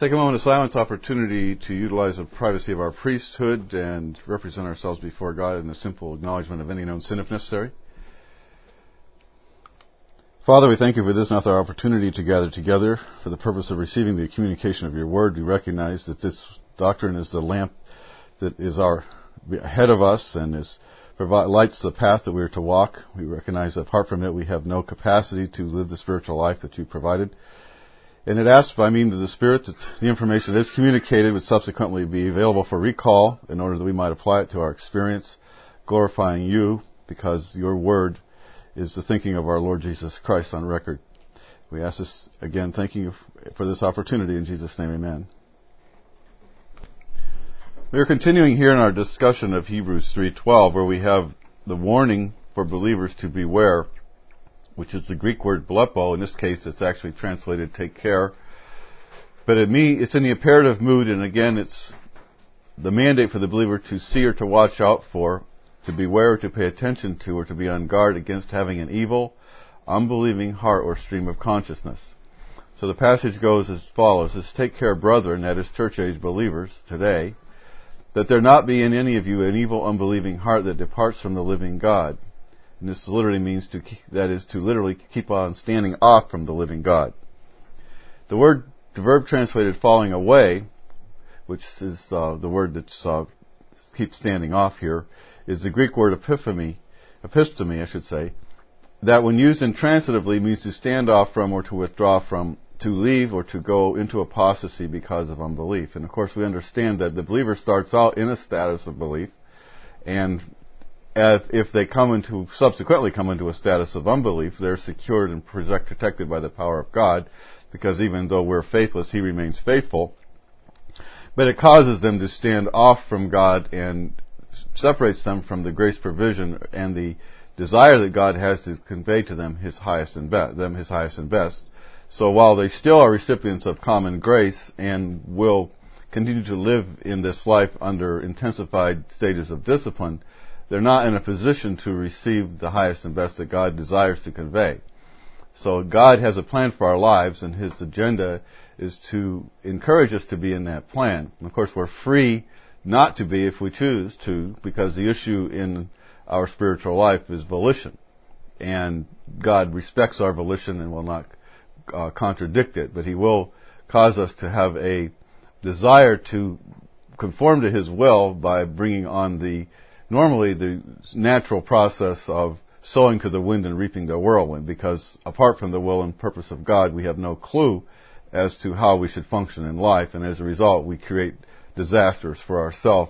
Take a moment of silence, opportunity to utilize the privacy of our priesthood and represent ourselves before God in a simple acknowledgement of any known sin if necessary. Father, we thank you for this another opportunity to gather together for the purpose of receiving the communication of your word. We recognize that this doctrine is the lamp that is ahead of us and lights the path that we are to walk. We recognize that apart from it, we have no capacity to live the spiritual life that you provided. And it asks by means of the Spirit that the information that is communicated would subsequently be available for recall in order that we might apply it to our experience, glorifying you because your word is the thinking of our Lord Jesus Christ on record. We ask this again, thanking you for this opportunity. In Jesus' name, amen. We are continuing here in our discussion of Hebrews 3:12, where we have the warning for believers to beware, which is the Greek word blepo. In this case, it's actually translated take care. But it's in the imperative mood, and again, it's the mandate for the believer to see or to watch out for, to beware or to pay attention to, or to be on guard against having an evil, unbelieving heart or stream of consciousness. So the passage goes as follows: take care, brethren, that is church-age believers today, that there not be in any of you an evil, unbelieving heart that departs from the living God. And this literally means to literally keep on standing off from the living God. The verb translated falling away, which is the word that keeps standing off here, is the Greek word episteme, that when used intransitively means to stand off from or to withdraw from, to leave or to go into apostasy because of unbelief. And of course we understand that the believer starts out in a status of belief, and if they subsequently come into a status of unbelief, they're secured and protected by the power of God, because even though we're faithless, He remains faithful. But it causes them to stand off from God and separates them from the grace provision and the desire that God has to convey to them His highest and best. So while they still are recipients of common grace and will continue to live in this life under intensified stages of discipline, they're not in a position to receive the highest and best that God desires to convey. So God has a plan for our lives, and His agenda is to encourage us to be in that plan. And of course, we're free not to be if we choose to, because the issue in our spiritual life is volition. And God respects our volition and will not contradict it, but He will cause us to have a desire to conform to His will by bringing on normally the natural process of sowing to the wind and reaping the whirlwind, because apart from the will and purpose of God, we have no clue as to how we should function in life, and as a result, we create disasters for ourselves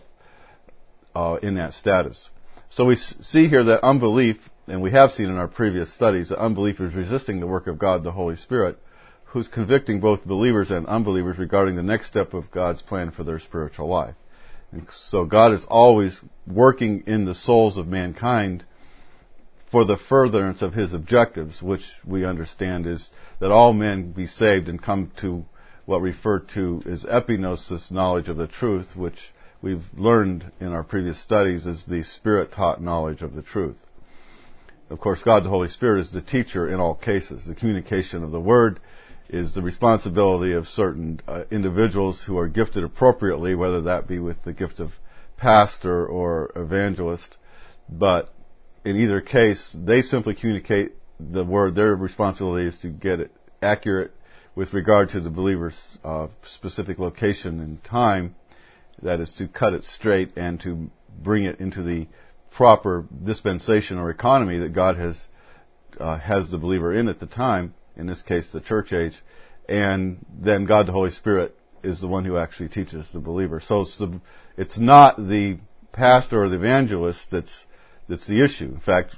in that status. So we see here that unbelief, and we have seen in our previous studies, that unbelief is resisting the work of God, the Holy Spirit, who's convicting both believers and unbelievers regarding the next step of God's plan for their spiritual life. And so God is always working in the souls of mankind for the furtherance of His objectives, which we understand is that all men be saved and come to what referred to as epignosis, knowledge of the truth, which we've learned in our previous studies is the Spirit-taught knowledge of the truth. Of course, God the Holy Spirit is the teacher in all cases. The communication of the Word is the responsibility of certain individuals who are gifted appropriately, whether that be with the gift of pastor or evangelist. But in either case, they simply communicate the Word. Their responsibility is to get it accurate with regard to the believer's specific location and time. That is to cut it straight and to bring it into the proper dispensation or economy that God has the believer in at the time, in this case the church age, and then God the Holy Spirit is the one who actually teaches the believer. So it's not the pastor or the evangelist that's the issue. In fact,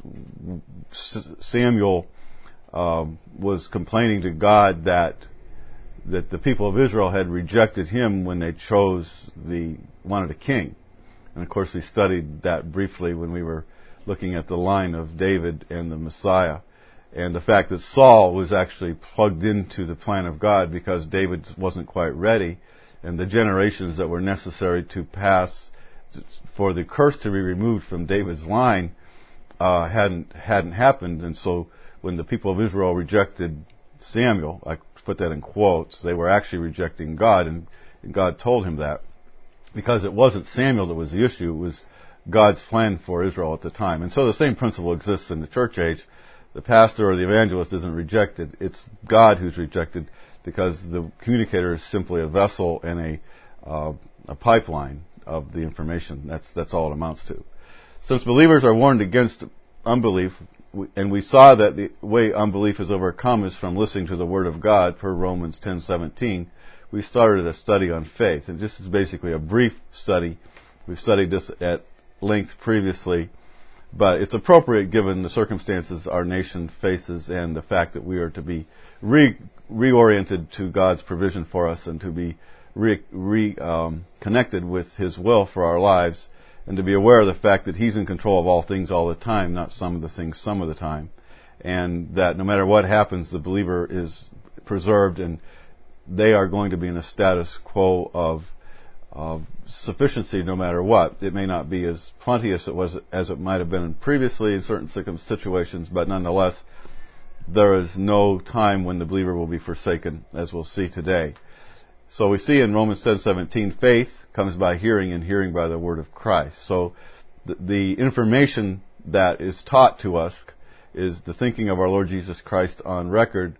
Samuel was complaining to God that the people of Israel had rejected him when they wanted a king. And of course we studied that briefly when we were looking at the line of David and the Messiah, and the fact that Saul was actually plugged into the plan of God because David wasn't quite ready, and the generations that were necessary to pass for the curse to be removed from David's line hadn't happened. And so when the people of Israel rejected Samuel, put that in quotes. They were actually rejecting God, and God told him that. Because it wasn't Samuel that was the issue, it was God's plan for Israel at the time. And so the same principle exists in the church age. The pastor or the evangelist isn't rejected. It's God who's rejected, because the communicator is simply a vessel and a pipeline of the information. That's all it amounts to. Since believers are warned against unbelief, and we saw that the way unbelief is overcome is from listening to the Word of God, per Romans 10:17, we started a study on faith. And this is basically a brief study. We've studied this at length previously, but it's appropriate given the circumstances our nation faces and the fact that we are to be reoriented to God's provision for us, and to be connected with His will for our lives, and to be aware of the fact that He's in control of all things all the time, not some of the things some of the time. And that no matter what happens, the believer is preserved, and they are going to be in a status quo of sufficiency no matter what. It may not be as plenteous as it might have been previously in certain situations, but nonetheless, there is no time when the believer will be forsaken, as we'll see today. So we see in Romans 10:17, faith comes by hearing, and hearing by the word of Christ. So the information that is taught to us is the thinking of our Lord Jesus Christ on record,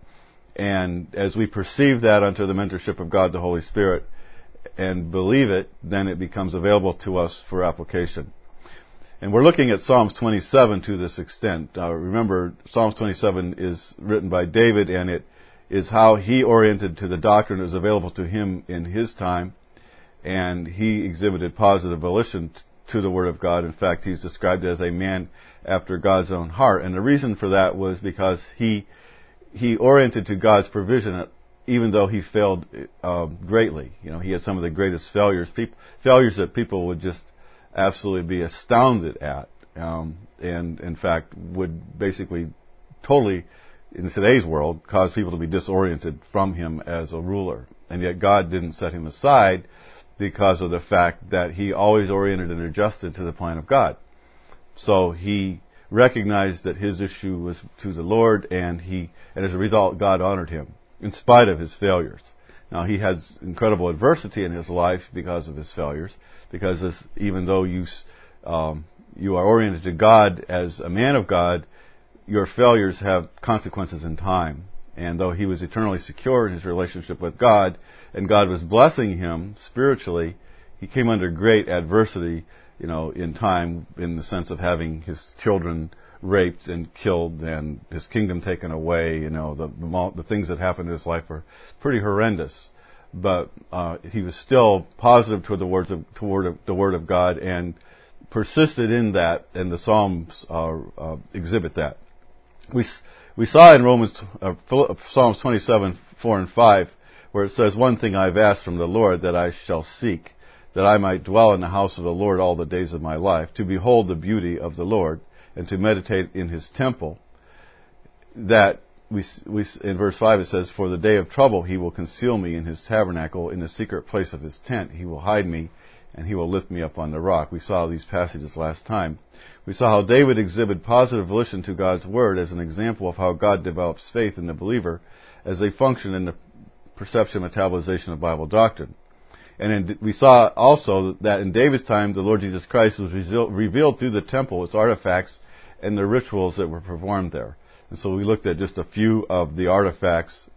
and as we perceive that unto the mentorship of God the Holy Spirit and believe it, then it becomes available to us for application. And we're looking at Psalms 27 to this extent. Remember, Psalms 27 is written by David, and it is how he oriented to the doctrine that was available to him in his time, and he exhibited positive volition to the Word of God. In fact, he's described as a man after God's own heart, and the reason for that was because he oriented to God's provision, even though he failed greatly. You know, he had some of the greatest failures that people would just absolutely be astounded at, and in fact would basically totally, in today's world, cause people to be disoriented from him as a ruler. And yet God didn't set him aside because of the fact that he always oriented and adjusted to the plan of God. So he recognized that his issue was to the Lord, and as a result, God honored him in spite of his failures. Now, he has incredible adversity in his life because of his failures, because even though you are oriented to God as a man of God, your failures have consequences in time. And though he was eternally secure in his relationship with God, and God was blessing him spiritually, he came under great adversity, in time, in the sense of having his children raped and killed and his kingdom taken away. The things that happened in his life were pretty horrendous. But he was still positive toward the Word of God, and persisted in that, and the Psalms exhibit that. We saw in Psalms 27, 4 and 5, where it says, "One thing I've asked from the Lord that I shall seek, that I might dwell in the house of the Lord all the days of my life, to behold the beauty of the Lord, and to meditate in His temple." That we in verse 5 it says, "For the day of trouble He will conceal me in His tabernacle, in the secret place of His tent He will hide me, and He will lift me up on the rock." We saw these passages last time. We saw how David exhibited positive volition to God's Word as an example of how God develops faith in the believer as they function in the perception and metabolization of Bible doctrine. And we saw also that in David's time, the Lord Jesus Christ was revealed through the temple, its artifacts, and the rituals that were performed there. And so we looked at just a few of the artifacts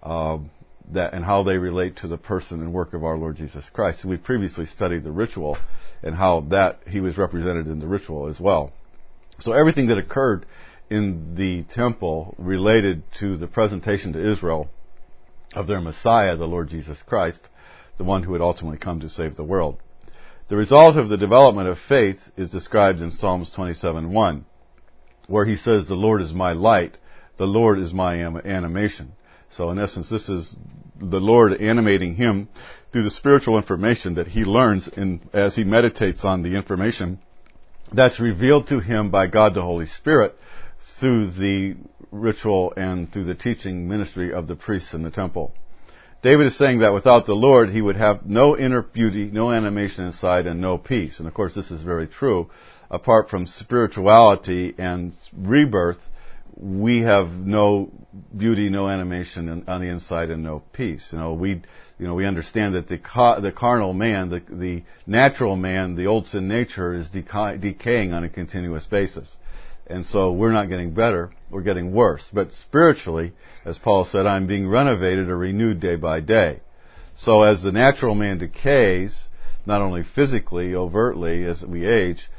and how they relate to the person and work of our Lord Jesus Christ. We previously studied the ritual and how that He was represented in the ritual as well. So everything that occurred in the temple related to the presentation to Israel of their Messiah, the Lord Jesus Christ, the one who would ultimately come to save the world. The result of the development of faith is described in Psalms 27:1, where he says, "The Lord is my light, the Lord is my animation." So in essence, this is the Lord animating him through the spiritual information that he learns as he meditates on the information that's revealed to him by God the Holy Spirit through the ritual and through the teaching ministry of the priests in the temple. David is saying that without the Lord, he would have no inner beauty, no animation inside, and no peace. And of course, this is very true. Apart from spirituality and rebirth, we have no beauty, no animation on the inside, and no peace. We understand that the carnal man, the natural man, the old sin nature is decaying on a continuous basis. And so we're not getting better, we're getting worse. But spiritually, as Paul said, I'm being renovated or renewed day by day. So as the natural man decays, not only physically, overtly, as we age,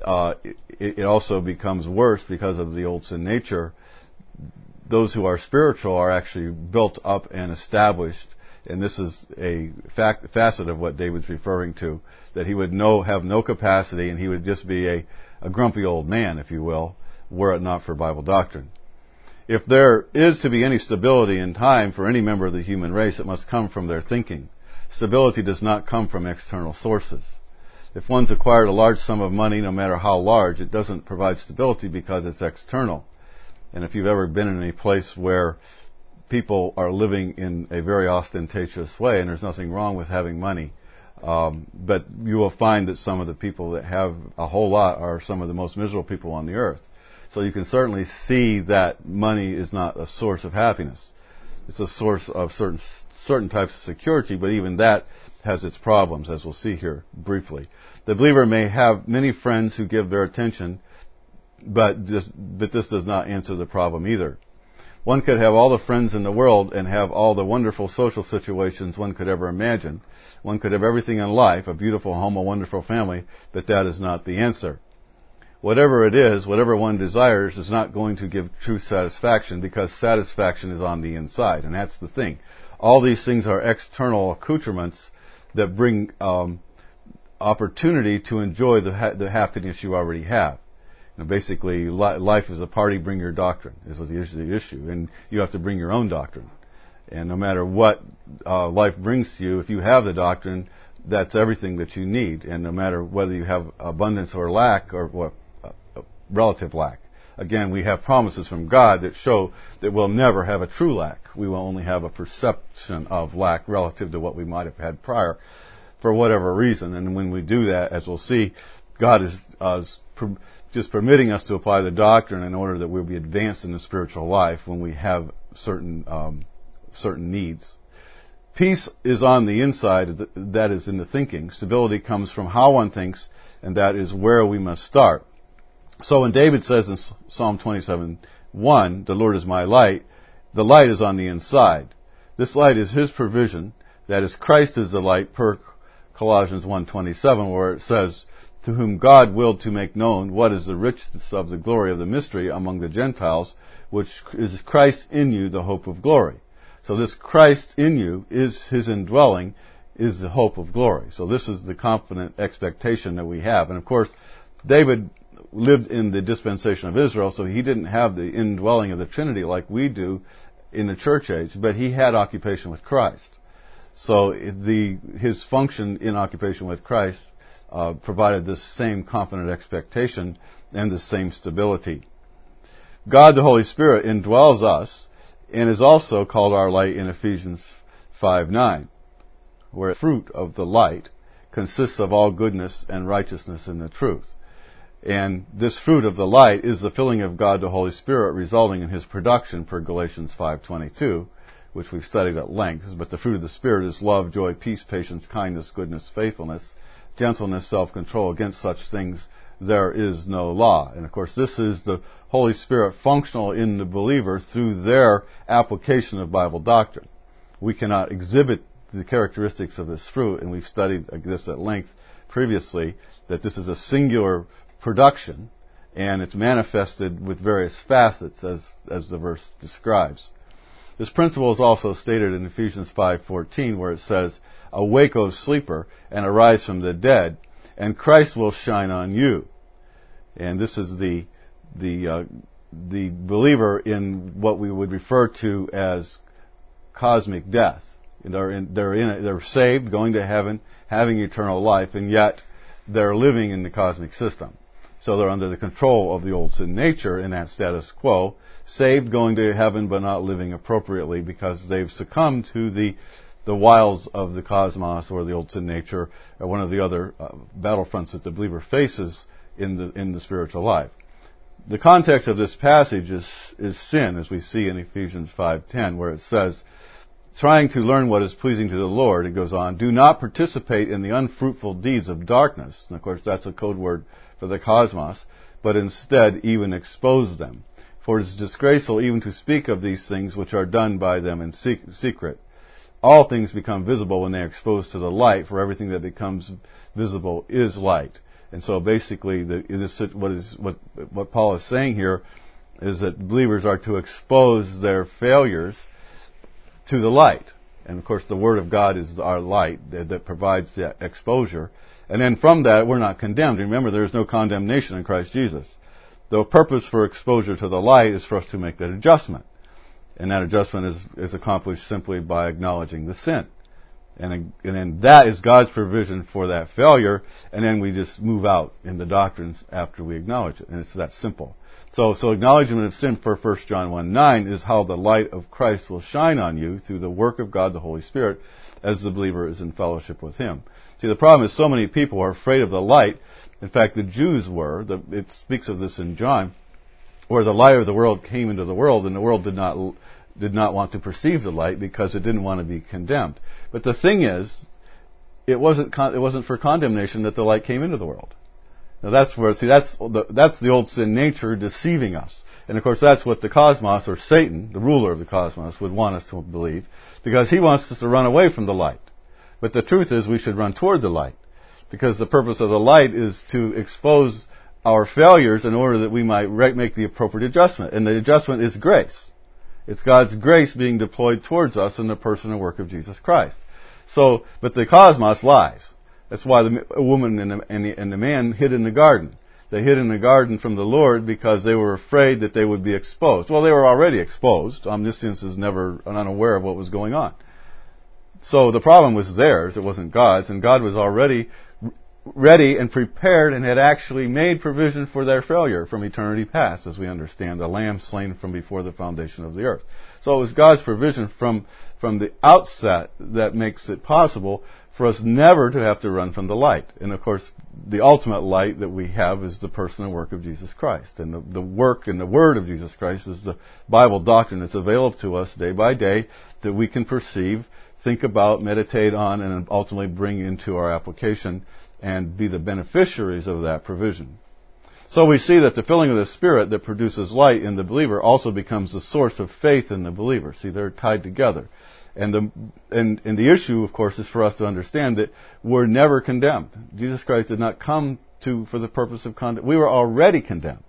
it also becomes worse because of the old sin nature. Those who are spiritual are actually built up and established, and this is a facet of what David's referring to, that he would have no capacity, and he would just be a grumpy old man, if you will, were it not for Bible doctrine. If there is to be any stability in time for any member of the human race, it must come from their thinking. Stability does not come from external sources. If one's acquired a large sum of money, no matter how large, it doesn't provide stability because it's external. And if you've ever been in a place where people are living in a very ostentatious way, and there's nothing wrong with having money, but you will find that some of the people that have a whole lot are some of the most miserable people on the earth. So you can certainly see that money is not a source of happiness. It's a source of certain types of security, but even that has its problems, as we'll see here briefly. The believer may have many friends who give their attention, but this does not answer the problem either. One could have all the friends in the world and have all the wonderful social situations one could ever imagine. One could have everything in life, a beautiful home, a wonderful family, but that is not the answer. Whatever it is, whatever one desires, is not going to give true satisfaction, because satisfaction is on the inside, and that's the thing. All these things are external accoutrements that bring opportunity to enjoy the happiness you already have. Basically, life is a party, bring your doctrine, is what the issue, and you have to bring your own doctrine. And no matter what life brings to you, if you have the doctrine, that's everything that you need. And no matter whether you have abundance or lack, or relative lack. Again, we have promises from God that show that we'll never have a true lack. We will only have a perception of lack relative to what we might have had prior, for whatever reason. And when we do that, as we'll see, God is just permitting us to apply the doctrine in order that we'll be advanced in the spiritual life when we have certain needs. Peace is on the inside, that is in the thinking. Stability comes from how one thinks, and that is where we must start. So when David says in Psalm 27:1, the Lord is my light, the light is on the inside. This light is His provision, that is, Christ is the light, per Colossians 1:27, where it says, to whom God willed to make known what is the richness of the glory of the mystery among the Gentiles, which is Christ in you, the hope of glory. So this Christ in you is His indwelling, is the hope of glory. So this is the confident expectation that we have. And of course, David lived in the dispensation of Israel, so he didn't have the indwelling of the Trinity like we do in the church age, but he had occupation with Christ. So his function in occupation with Christ provided this same confident expectation and the same stability. God the Holy Spirit indwells us and is also called our light in Ephesians 5:9, where the fruit of the light consists of all goodness and righteousness in the truth. And this fruit of the light is the filling of God the Holy Spirit resulting in His production, per Galatians 5:22, which we've studied at length. But the fruit of the Spirit is love, joy, peace, patience, kindness, goodness, faithfulness, gentleness, self-control. Against such things there is no law. And of course, this is the Holy Spirit functional in the believer through their application of Bible doctrine. We cannot exhibit the characteristics of this fruit, and we've studied this at length previously, that this is a singular production, and it's manifested with various facets as the verse describes. This principle is also stated in Ephesians 5:14, where it says, awake, O sleeper, and arise from the dead, and Christ will shine on you. And this is the believer in what we would refer to as cosmic death. They're saved, going to heaven, having eternal life, and yet they're living in the cosmic system. So they're under the control of the old sin nature in that status quo, saved, going to heaven, but not living appropriately because they've succumbed to the wiles of the cosmos or the old sin nature, or one of the other battlefronts that the believer faces in the spiritual life. the context of this passage is sin, as we see in Ephesians 5:10, where it says, trying to learn what is pleasing to the Lord, it goes on, do not participate in the unfruitful deeds of darkness. And of course, that's a code word for the cosmos, but instead even expose them. For it is disgraceful even to speak of these things which are done by them in secret. All things become visible when they are exposed to the light, for everything that becomes visible is light. And so basically, what Paul is saying here is that believers are to expose their failures to the light. And of course, the Word of God is our light that provides that exposure. And then from that, we're not condemned. Remember, there is no condemnation in Christ Jesus. The purpose for exposure to the light is for us to make that adjustment. And that adjustment is accomplished simply by acknowledging the sin. And then that is God's provision for that failure, and then we just move out in the doctrines after we acknowledge it. And it's that simple. So acknowledgement of sin for 1 John 1:9 is how the light of Christ will shine on you through the work of God the Holy Spirit as the believer is in fellowship with Him. See, the problem is so many people are afraid of the light. In fact, the Jews were. It speaks of this in John, where the light of the world came into the world, and the world did not want to perceive the light because it didn't want to be condemned. But the thing is, it wasn't for condemnation that the light came into the world. Now that's the old sin nature deceiving us. And of course that's what the cosmos, or Satan, the ruler of the cosmos, would want us to believe, because he wants us to run away from the light. But the truth is we should run toward the light, because the purpose of the light is to expose our failures in order that we might make the appropriate adjustment. And the adjustment is grace. It's God's grace being deployed towards us in the person and work of Jesus Christ. But the cosmos lies. That's why a woman and the man hid in the garden. They hid in the garden from the Lord because they were afraid that they would be exposed. Well, they were already exposed. Omniscience is never unaware of what was going on. So the problem was theirs. It wasn't God's. And God was already ready and prepared and had actually made provision for their failure from eternity past, as we understand, the Lamb slain from before the foundation of the earth. So it was God's provision from the outset that makes it possible for us never to have to run from the light. And of course, the ultimate light that we have is the person and work of Jesus Christ. And the work and the word of Jesus Christ is the Bible doctrine that's available to us day by day that we can perceive, think about, meditate on, and ultimately bring into our application and be the beneficiaries of that provision. So we see that the filling of the Spirit that produces light in the believer also becomes the source of faith in the believer. See, they're tied together. And the issue, of course, is for us to understand that we're never condemned. Jesus Christ did not come for the purpose of condemn. We were already condemned.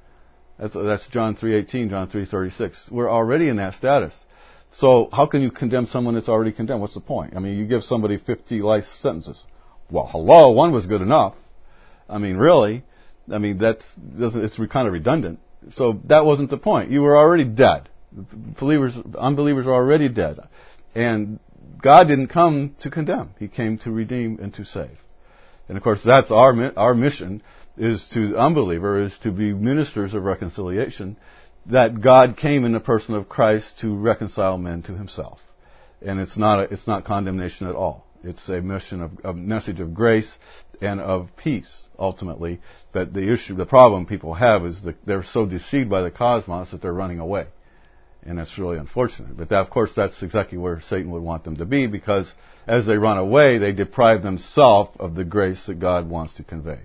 That's John 3:18, John 3:36. We're already in that status. So how can you condemn someone that's already condemned? What's the point? I mean, you give somebody 50 life sentences. Well, hello, one was good enough. I mean, really? I mean, it's kind of redundant. So that wasn't the point. You were already dead. Unbelievers are already dead. And God didn't come to condemn. He came to redeem and to save. And of course, that's our mission, is to the unbeliever, is to be ministers of reconciliation, that God came in the person of Christ to reconcile men to Himself. And it's not condemnation at all. It's a message of grace and of peace, ultimately. But the problem people have is that they're so deceived by the cosmos that they're running away. And that's really unfortunate. But of course, that's exactly where Satan would want them to be, because as they run away, they deprive themselves of the grace that God wants to convey.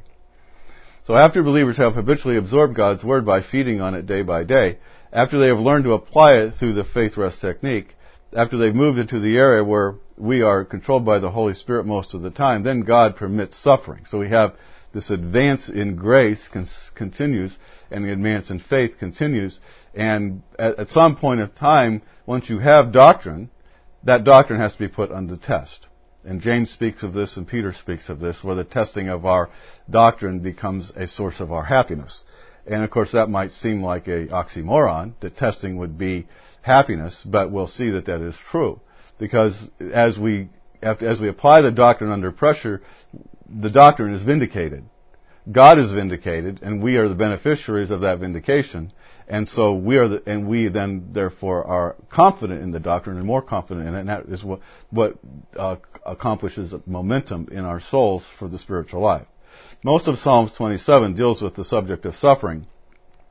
So after believers have habitually absorbed God's Word by feeding on it day by day, after they have learned to apply it through the faith rest technique, after they've moved into the area where we are controlled by the Holy Spirit most of the time, then God permits suffering. So we have this advance in grace continues, and the advance in faith continues. And at some point of time, once you have doctrine, that doctrine has to be put under test. And James speaks of this, and Peter speaks of this, where the testing of our doctrine becomes a source of our happiness. And of course, that might seem like an oxymoron, that testing would be happiness, but we'll see that is true. Because as we apply the doctrine under pressure, the doctrine is vindicated. God is vindicated, and we are the beneficiaries of that vindication. And so we then therefore are confident in the doctrine and more confident in it, and that is what accomplishes momentum in our souls for the spiritual life. Most of Psalms 27 deals with the subject of suffering.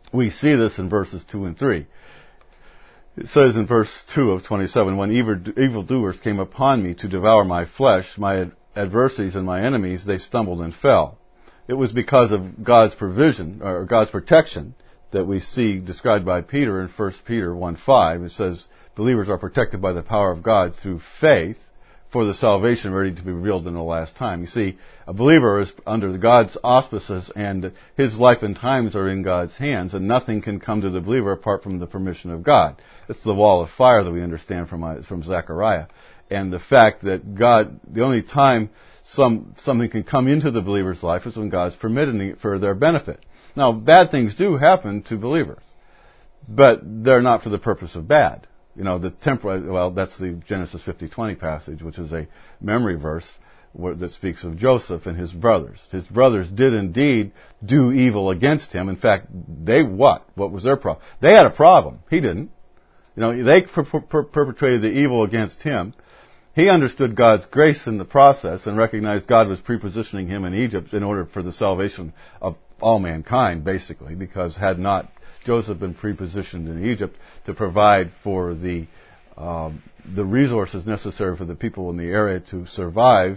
We see this in verses 2 and 3. It says in verse 2 of 27, when evildoers came upon me to devour my flesh, my adversaries and my enemies, they stumbled and fell. It was because of God's provision, or God's protection, that we see described by Peter in 1 Peter 1:5. It says, believers are protected by the power of God through faith for the salvation ready to be revealed in the last time. You see, a believer is under God's auspices, and his life and times are in God's hands, and nothing can come to the believer apart from the permission of God. It's the wall of fire that we understand from Zechariah. And the fact that God, the only time something can come into the believer's life is when God's permitting it for their benefit. Now, bad things do happen to believers, but they're not for the purpose of bad. You know, that's the Genesis 50:20 passage, which is a memory verse that speaks of Joseph and his brothers. His brothers did indeed do evil against him. In fact, what? What was their problem? They had a problem. He didn't. You know, they perpetrated the evil against him. He understood God's grace in the process and recognized God was prepositioning him in Egypt in order for the salvation of all mankind, basically, because had not Joseph been prepositioned in Egypt to provide for the resources necessary for the people in the area to survive,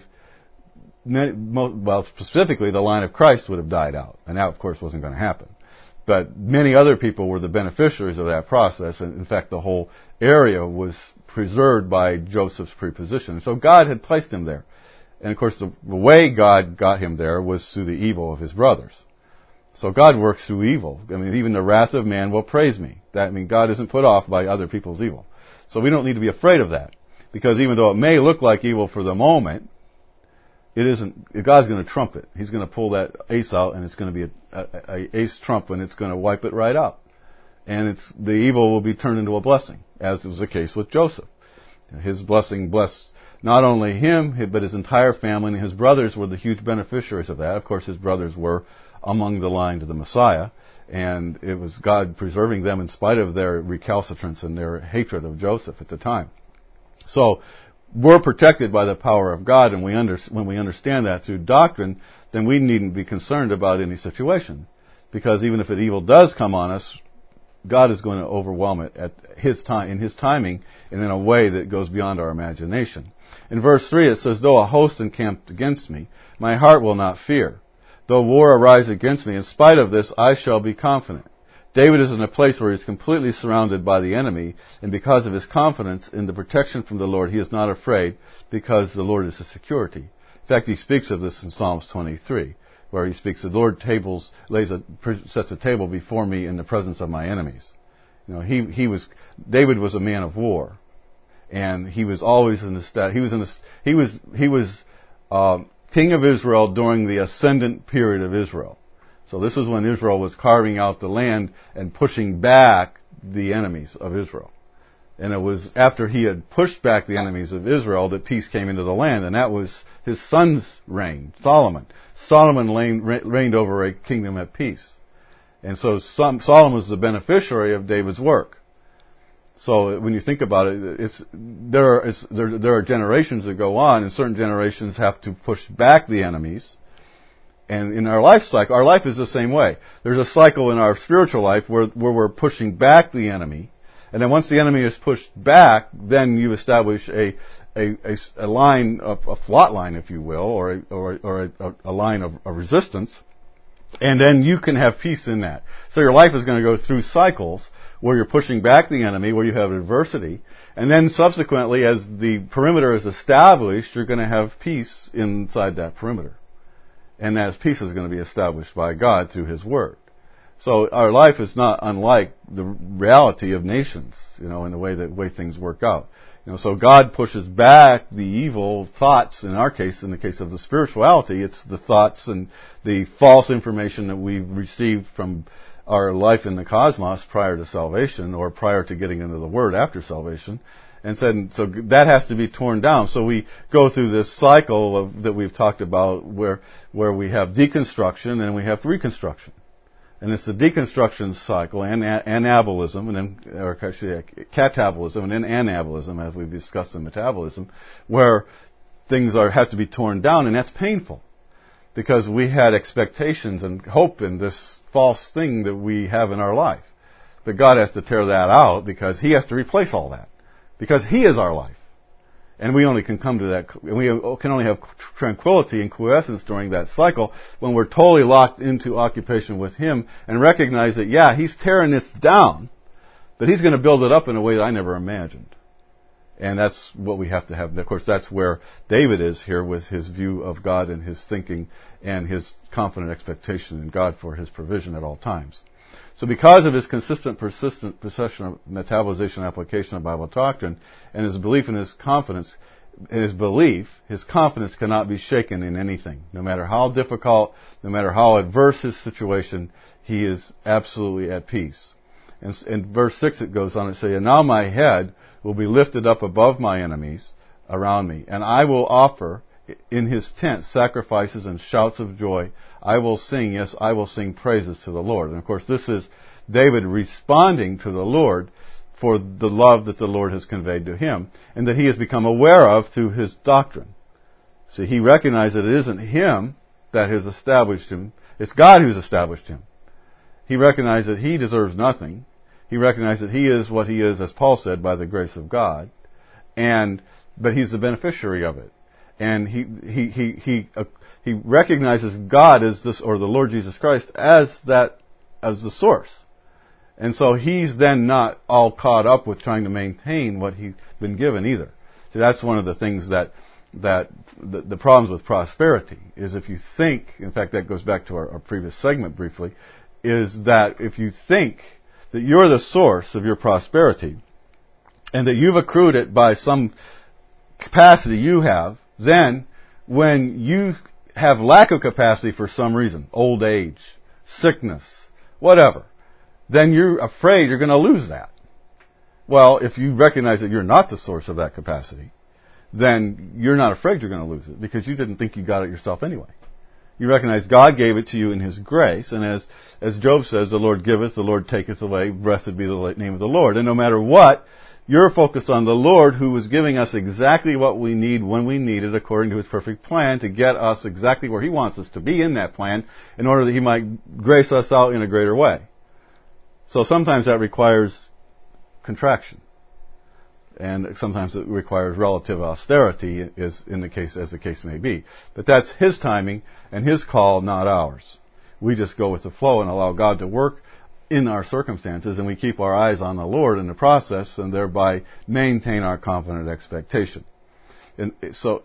specifically the line of Christ would have died out. And that, of course, wasn't going to happen. But many other people were the beneficiaries of that process. And in fact, the whole area was preserved by Joseph's preposition. So God had placed him there. And of course, the way God got him there was through the evil of his brothers. So God works through evil. I mean, even the wrath of man will praise me. God isn't put off by other people's evil. So we don't need to be afraid of that. Because even though it may look like evil for the moment, it isn't. God's going to trump it. He's going to pull that ace out, and it's going to be a ace trump, and it's going to wipe it right out. And the evil will be turned into a blessing, as was the case with Joseph. His blessing blessed not only him, but his entire family, and his brothers were the huge beneficiaries of that. Of course, his brothers were among the line to the Messiah, and it was God preserving them in spite of their recalcitrance and their hatred of Joseph at the time. So, we're protected by the power of God, and when we understand that through doctrine, then we needn't be concerned about any situation. Because even if an evil does come on us, God is going to overwhelm it at His time, in His timing, and in a way that goes beyond our imagination. In verse 3 it says, though a host encamped against me, my heart will not fear. Though war arise against me, in spite of this, I shall be confident. David is in a place where he's completely surrounded by the enemy, and because of his confidence in the protection from the Lord, he is not afraid, because the Lord is his security. In fact, he speaks of this in Psalms 23, where he speaks, the Lord sets a table before me in the presence of my enemies. You know, David was a man of war, and he was always in the he was king of Israel during the ascendant period of Israel. So this is when Israel was carving out the land and pushing back the enemies of Israel. And it was after he had pushed back the enemies of Israel that peace came into the land, and that was his son's reign, Solomon. Solomon reigned over a kingdom at peace. And so Solomon was the beneficiary of David's work. So when you think about it, there are generations that go on, and certain generations have to push back the enemies. And in our life cycle, our life is the same way. There's a cycle in our spiritual life where we're pushing back the enemy. And then once the enemy is pushed back, then you establish a line, a flat line, if you will, or a line of resistance. And then you can have peace in that. So your life is going to go through cycles where you're pushing back the enemy, where you have adversity. And then subsequently, as the perimeter is established, you're going to have peace inside that perimeter. And that peace is going to be established by God through His Word. So our life is not unlike the reality of nations, you know, in the way things work out. You know, so God pushes back the evil thoughts. In our case, in the case of the spirituality, it's the thoughts and the false information that we've received from our life in the cosmos prior to salvation, or prior to getting into the Word after salvation. And so that has to be torn down. So we go through this cycle that we've talked about where we have deconstruction and we have reconstruction. And it's the deconstruction cycle and anabolism, and then, or actually catabolism and then anabolism, as we've discussed in metabolism, where things have to be torn down, and that's painful. because we had expectations and hope in this false thing that we have in our life. But God has to tear that out because He has to replace all that. Because He is our life. And we only can come to that, we can only have tranquility and quiescence during that cycle when we're totally locked into occupation with Him and recognize that, yeah, He's tearing this down, but He's going to build it up in a way that I never imagined. And that's what we have to have. Of course, that's where David is here with his view of God and his thinking and his confident expectation in God for His provision at all times. So because of his consistent, persistent procession of metabolization and application of Bible doctrine and his belief in his confidence, his confidence cannot be shaken in anything. No matter how difficult, no matter how adverse his situation, he is absolutely at peace. And in verse 6 it goes on to say, "And now my head will be lifted up above my enemies around me, and I will offer in His tent sacrifices and shouts of joy. I will sing, yes, I will sing praises to the Lord." And of course, this is David responding to the Lord for the love that the Lord has conveyed to him and that he has become aware of through his doctrine. See, he recognized that it isn't him that has established him. It's God who's established him. He recognized that he deserves nothing. He recognized that he is what he is, as Paul said, by the grace of God. But he's the beneficiary of it. And he recognizes God as this, or the Lord Jesus Christ as the source. And so he's then not all caught up with trying to maintain what he's been given either. So that's one of the things that the problems with prosperity is if you think, in fact that goes back to our previous segment briefly, is that if you think that you're the source of your prosperity and that you've accrued it by some capacity you have, then when you have lack of capacity for some reason, old age, sickness, whatever, then you're afraid you're going to lose that. Well, if you recognize that you're not the source of that capacity, then you're not afraid you're going to lose it because you didn't think you got it yourself anyway. You recognize God gave it to you in His grace, and as Job says, the Lord giveth, the Lord taketh away, blessed be the name of the Lord. And no matter what, you're focused on the Lord who was giving us exactly what we need when we need it according to His perfect plan to get us exactly where He wants us to be in that plan in order that He might grace us out in a greater way. So sometimes that requires contraction. And sometimes it requires relative austerity, as the case may be. But that's His timing and His call, not ours. We just go with the flow and allow God to work in our circumstances, and we keep our eyes on the Lord in the process, and thereby maintain our confident expectation. And so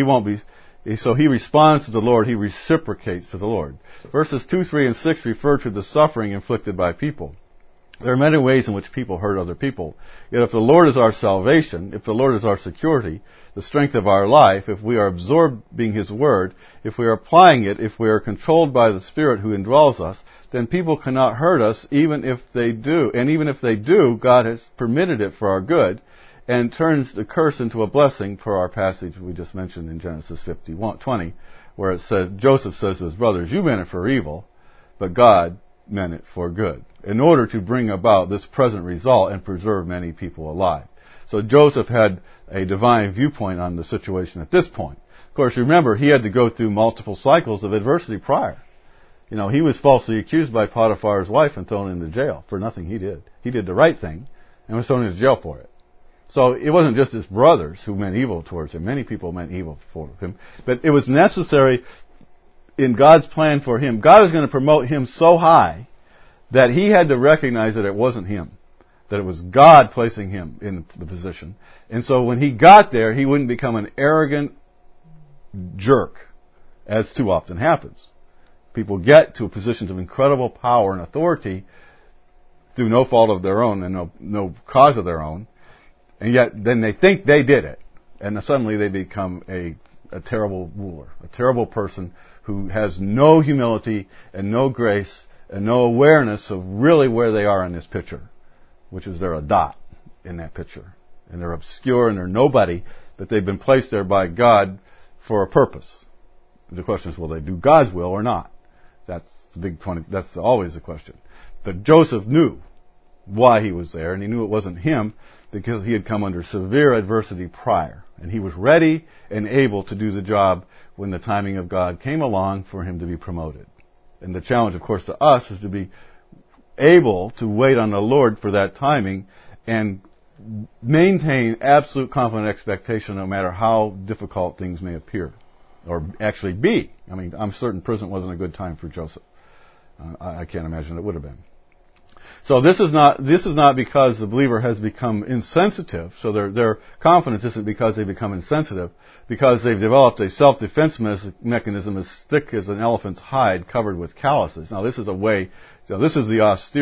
He responds to the Lord. He reciprocates to the Lord. Verses 2, 3, and 6 refer to the suffering inflicted by people. There are many ways in which people hurt other people. Yet if the Lord is our salvation, if the Lord is our security, the strength of our life, if we are absorbing His Word, if we are applying it, if we are controlled by the Spirit who indwells us, then people cannot hurt us even if they do. And even if they do, God has permitted it for our good and turns the curse into a blessing, per our passage we just mentioned in Genesis 50:20, where it says, Joseph says to his brothers, "You meant it for evil, but God meant it for good," in order to bring about this present result and preserve many people alive. So Joseph had a divine viewpoint on the situation at this point. Of course, remember, he had to go through multiple cycles of adversity prior. You know, he was falsely accused by Potiphar's wife and thrown into jail for nothing he did. He did the right thing and was thrown into jail for it. So it wasn't just his brothers who meant evil towards him. Many people meant evil for him. But it was necessary in God's plan for him. God was going to promote him so high that he had to recognize that it wasn't him, that it was God placing him in the position. And so when he got there, he wouldn't become an arrogant jerk, as too often happens. People get to positions of incredible power and authority through no fault of their own and no cause of their own, and yet then they think they did it, and suddenly they become a terrible ruler, a terrible person who has no humility and no grace and no awareness of really where they are in this picture, which is they're a dot in that picture. And they're obscure and they're nobody, but they've been placed there by God for a purpose. The question is, will they do God's will or not? That's always the question. But Joseph knew why he was there, and he knew it wasn't him because he had come under severe adversity prior. And he was ready and able to do the job when the timing of God came along for him to be promoted. And the challenge, of course, to us is to be able to wait on the Lord for that timing and maintain absolute confident expectation no matter how difficult things may appear or actually be. I mean, I'm certain prison wasn't a good time for Joseph. I can't imagine it would have been. So this is not because the believer has become insensitive. So their confidence isn't because they become insensitive, because they've developed a self-defense mechanism as thick as an elephant's hide covered with calluses. Now this is a way, this is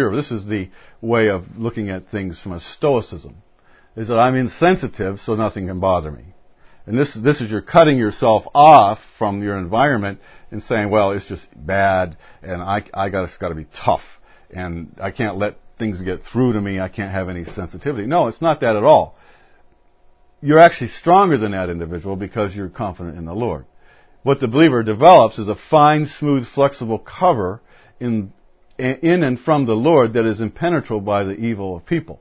the way of looking at things from a stoicism, is that I'm insensitive so nothing can bother me. And this is you're cutting yourself off from your environment and saying, well, it's just bad, and it's got to be tough, and I can't let things get through to me. I can't have any sensitivity. No, it's not that at all. You're actually stronger than that individual because you're confident in the Lord. What the believer develops is a fine, smooth, flexible cover in and from the Lord that is impenetrable by the evil of people.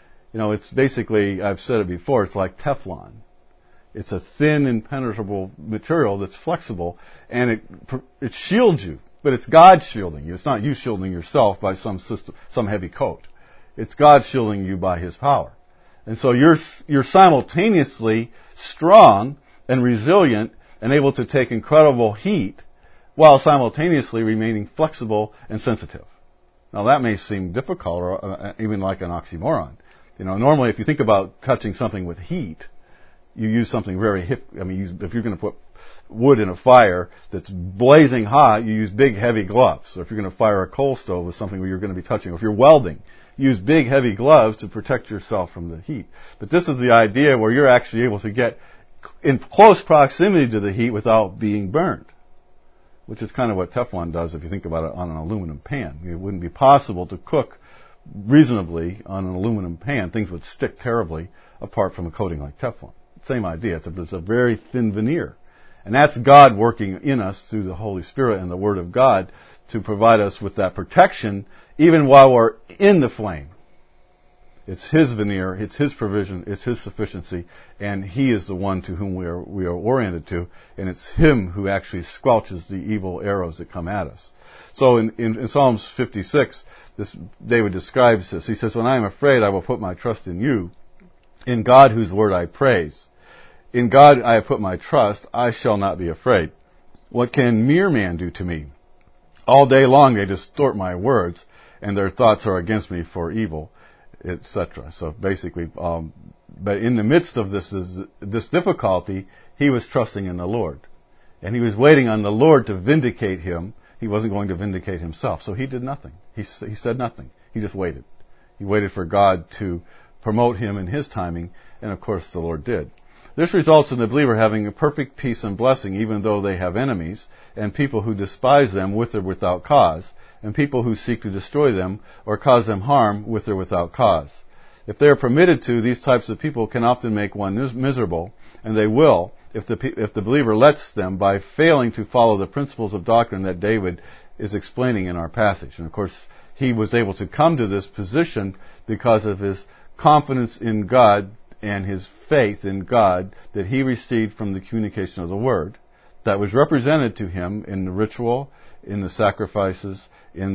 It's basically, I've said it before, it's like Teflon. It's a thin, impenetrable material that's flexible, and it shields you. But it's God shielding you. It's not you shielding yourself by some heavy coat. It's God shielding you by His power. And so you're simultaneously strong and resilient and able to take incredible heat while simultaneously remaining flexible and sensitive. Now that may seem difficult or even like an oxymoron. Normally if you think about touching something with heat, you use something very if you're going to put wood in a fire that's blazing hot, you use big heavy gloves. Or if you're going to fire a coal stove with something where you're going to be touching, or if you're welding, use big heavy gloves to protect yourself from the heat. But this is the idea where you're actually able to get in close proximity to the heat without being burned, which is kind of what Teflon does if you think about it on an aluminum pan. It wouldn't be possible to cook reasonably on an aluminum pan. Things would stick terribly apart from a coating like Teflon. Same idea. It's a very thin veneer. And that's God working in us through the Holy Spirit and the Word of God to provide us with that protection even while we're in the flame. It's His veneer, it's His provision, it's His sufficiency, and He is the one to whom we are oriented to, and it's Him who actually squelches the evil arrows that come at us. So in Psalms 56, David describes this. He says, when I am afraid, I will put my trust in you, in God whose word I praise. In God I have put my trust, I shall not be afraid. What can mere man do to me? All day long they distort my words, and their thoughts are against me for evil, etc. So basically, but in the midst of this difficulty, he was trusting in the Lord. And he was waiting on the Lord to vindicate him. He wasn't going to vindicate himself. So he did nothing. He said nothing. He just waited. He waited for God to promote him in His timing, and of course the Lord did. This results in the believer having a perfect peace and blessing even though they have enemies, and people who despise them with or without cause, and people who seek to destroy them or cause them harm with or without cause. If they are permitted to, these types of people can often make one miserable, and they will if the believer lets them by failing to follow the principles of doctrine that David is explaining in our passage. And of course, he was able to come to this position because of his confidence in God and his faith in God that he received from the communication of the Word that was represented to him in the ritual, in the sacrifices, in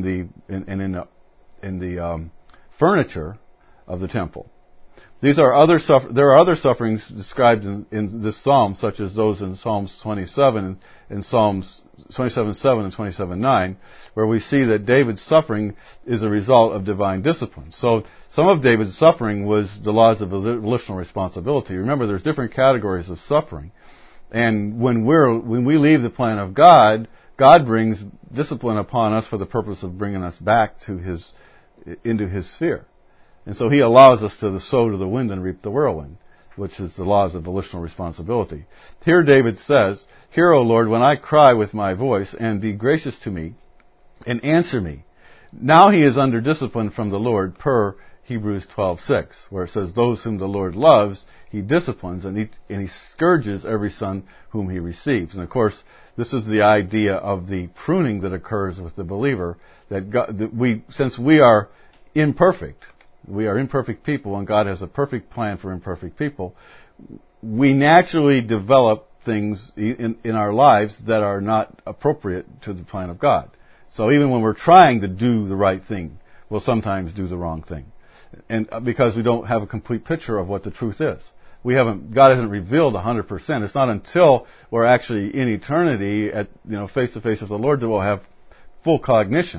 the furniture of the temple. There are other sufferings described in this psalm, such as those in Psalms 27 and Psalms 27:7 and 27:9, where we see that David's suffering is a result of divine discipline. So some of David's suffering was the laws of volitional responsibility. Remember, there's different categories of suffering, and when we leave the plan of God, God brings discipline upon us for the purpose of bringing us back into His sphere. And so He allows us to sow to the wind and reap the whirlwind, which is the laws of volitional responsibility. Here David says, "Hear, O Lord, when I cry with my voice, and be gracious to me, and answer me." Now he is under discipline from the Lord, per Hebrews 12:6, where it says, "Those whom the Lord loves, He disciplines, and he scourges every son whom He receives." And of course, this is the idea of the pruning that occurs with the believer, that since we are imperfect, we are imperfect people, and God has a perfect plan for imperfect people, we naturally develop things in our lives that are not appropriate to the plan of God. So even when we're trying to do the right thing, we'll sometimes do the wrong thing. And because we don't have a complete picture of what the truth is. God hasn't revealed 100%. It's not until we're actually in eternity face to face with the Lord that we'll have full cognition.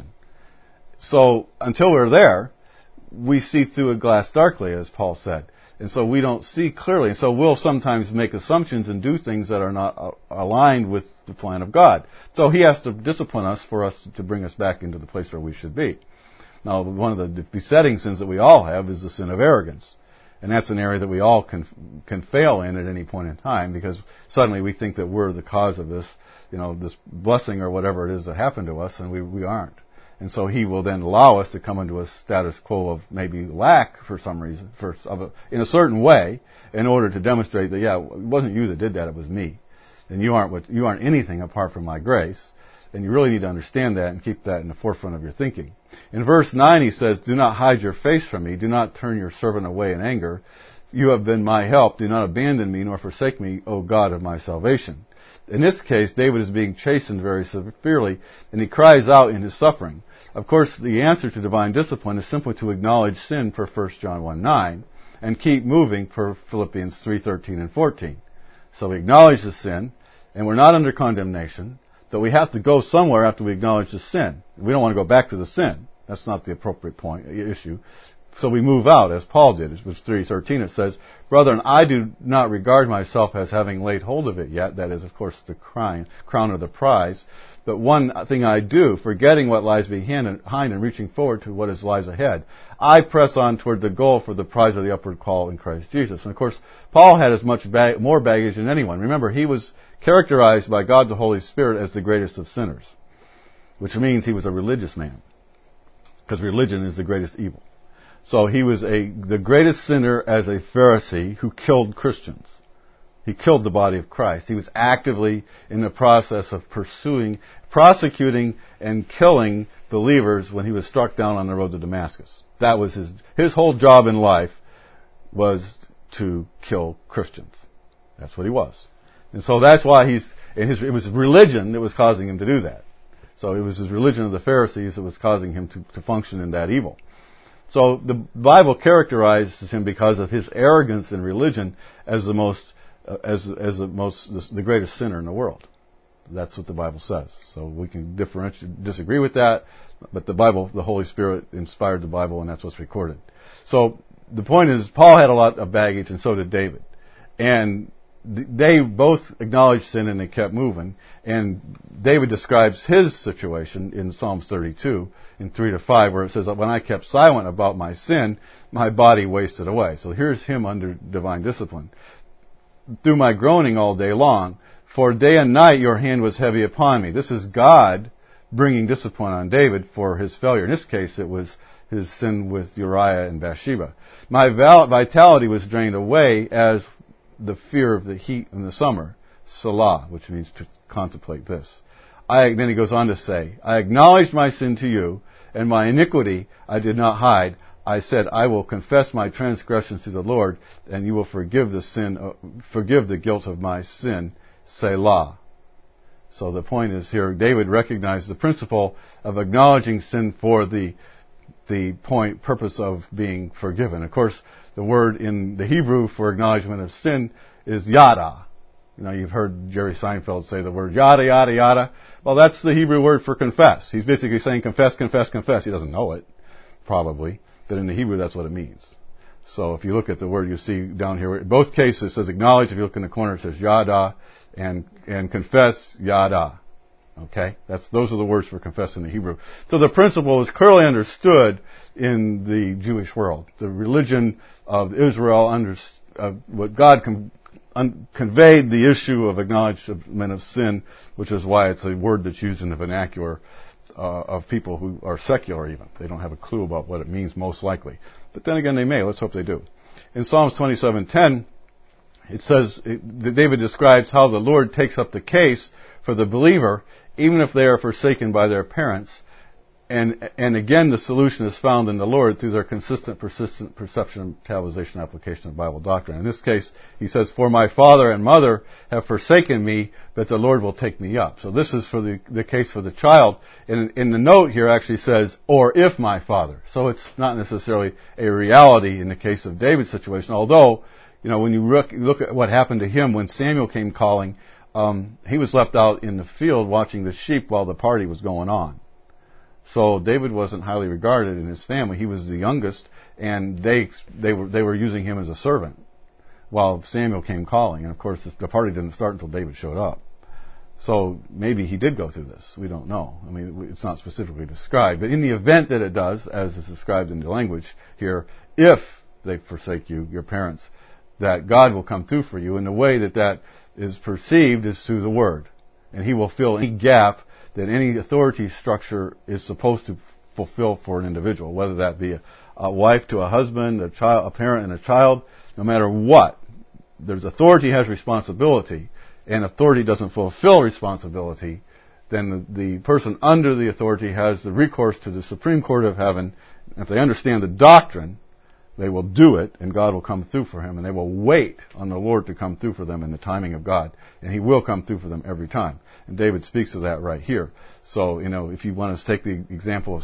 So until we're there, we see through a glass darkly, as Paul said. And so we don't see clearly. And so we'll sometimes make assumptions and do things that are not aligned with the plan of God. So He has to discipline us for us to bring us back into the place where we should be. Now, one of the besetting sins that we all have is the sin of arrogance. And that's an area that we all can fail in at any point in time, because suddenly we think that we're the cause of this, this blessing or whatever it is that happened to us, and we aren't. And so He will then allow us to come into a status quo of maybe lack for some reason, in a certain way, in order to demonstrate that, it wasn't you that did that, it was me. And you aren't anything apart from my grace. And you really need to understand that and keep that in the forefront of your thinking. In verse 9 he says, "Do not hide your face from me. Do not turn your servant away in anger. You have been my help. Do not abandon me nor forsake me, O God of my salvation." In this case, David is being chastened very severely, and he cries out in his suffering. Of course, the answer to divine discipline is simply to acknowledge sin per 1 John 1:9 and keep moving per Philippians 3:13 and 14. So we acknowledge the sin, and we're not under condemnation. That we have to go somewhere after we acknowledge the sin. We don't want to go back to the sin. That's not the appropriate issue. So we move out, as Paul did. It was 3:13. It says, "Brethren, I do not regard myself as having laid hold of it yet." That is, of course, the crown of the prize. "But one thing I do, forgetting what lies behind and reaching forward to what lies ahead, I press on toward the goal for the prize of the upward call in Christ Jesus." And of course, Paul had as much more baggage than anyone. Remember, he was characterized by God the Holy Spirit as the greatest of sinners, which means he was a religious man, because religion is the greatest evil. So he was the greatest sinner as a Pharisee who killed Christians. He killed the body of Christ. He was actively in the process of prosecuting, and killing believers when he was struck down on the road to Damascus. That was his whole job in life, was to kill Christians. That's what he was. And so that's why it was religion that was causing him to do that. So it was his religion of the Pharisees that was causing him to function in that evil. So the Bible characterizes him, because of his arrogance in religion, as the greatest sinner in the world. That's what the Bible says. So we can disagree with that, but the Bible, the Holy Spirit inspired the Bible, and that's what's recorded. So the point is, Paul had a lot of baggage, and so did David. And they both acknowledged sin and they kept moving. And David describes his situation in Psalms 32, in 3-5, where it says, "When I kept silent about my sin, my body wasted away." So here's him under divine discipline. "Through my groaning all day long, for day and night your hand was heavy upon me." This is God bringing discipline on David for his failure. In this case, it was his sin with Uriah and Bathsheba. "My vitality was drained away as the fear of the heat in the summer." Salah, which means to contemplate this. Then he goes on to say, "I acknowledged my sin to you, and my iniquity I did not hide. I said, I will confess my transgressions to the Lord, and you will forgive the guilt of my sin. Selah." So the point is here, David recognized the principle of acknowledging sin for the purpose of being forgiven. Of course, the word in the Hebrew for acknowledgement of sin is yada. You've heard Jerry Seinfeld say the word yada, yada, yada. Well, that's the Hebrew word for confess. He's basically saying confess, confess, confess. He doesn't know it, probably. But in the Hebrew, that's what it means. So if you look at the word you see down here, in both cases it says acknowledge. If you look in the corner, it says yada, and confess, yada. Okay? Those are the words for confess in the Hebrew. So the principle is clearly understood in the Jewish world. The religion of Israel, what God conveyed the issue of acknowledgement of sin, which is why it's a word that's used in the vernacular of people who are secular even. They don't have a clue about what it means, most likely. But then again, they may. Let's hope they do. In Psalms 27:10, it says, David describes how the Lord takes up the case for the believer, even if they are forsaken by their parents, And again, the solution is found in the Lord through their consistent, persistent perception, metabolization, application of Bible doctrine. In this case, he says, "For my father and mother have forsaken me, but the Lord will take me up." So this is for the case for the child. In the note here actually says, "or if my father." So it's not necessarily a reality in the case of David's situation, although, when you look at what happened to him when Samuel came calling, he was left out in the field watching the sheep while the party was going on. So David wasn't highly regarded in his family. He was the youngest, and they were using him as a servant while Samuel came calling. And of course, the party didn't start until David showed up. So maybe he did go through this. We don't know. I mean, it's not specifically described. But in the event that it does, as is described in the language here, if they forsake you, your parents, that God will come through for you. And the way that is perceived is through the Word. And He will fill any gap that any authority structure is supposed to fulfill for an individual, whether that be a wife to a husband, a parent and a child, no matter what. There's authority has responsibility, and authority doesn't fulfill responsibility, then the person under the authority has the recourse to the Supreme Court of Heaven. If they understand the doctrine, they will do it, and God will come through for him, and they will wait on the Lord to come through for them in the timing of God, and He will come through for them every time. And David speaks of that right here. So, if you want to take the example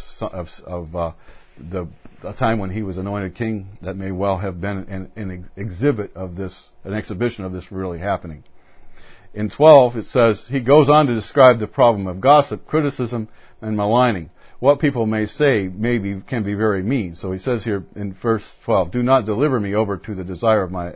of the time when he was anointed king, that may well have been an exhibition of this really happening. In 12, it says, he goes on to describe the problem of gossip, criticism, and maligning. What people may say can be very mean. So he says here in verse 12, "Do not deliver me over to the desire of my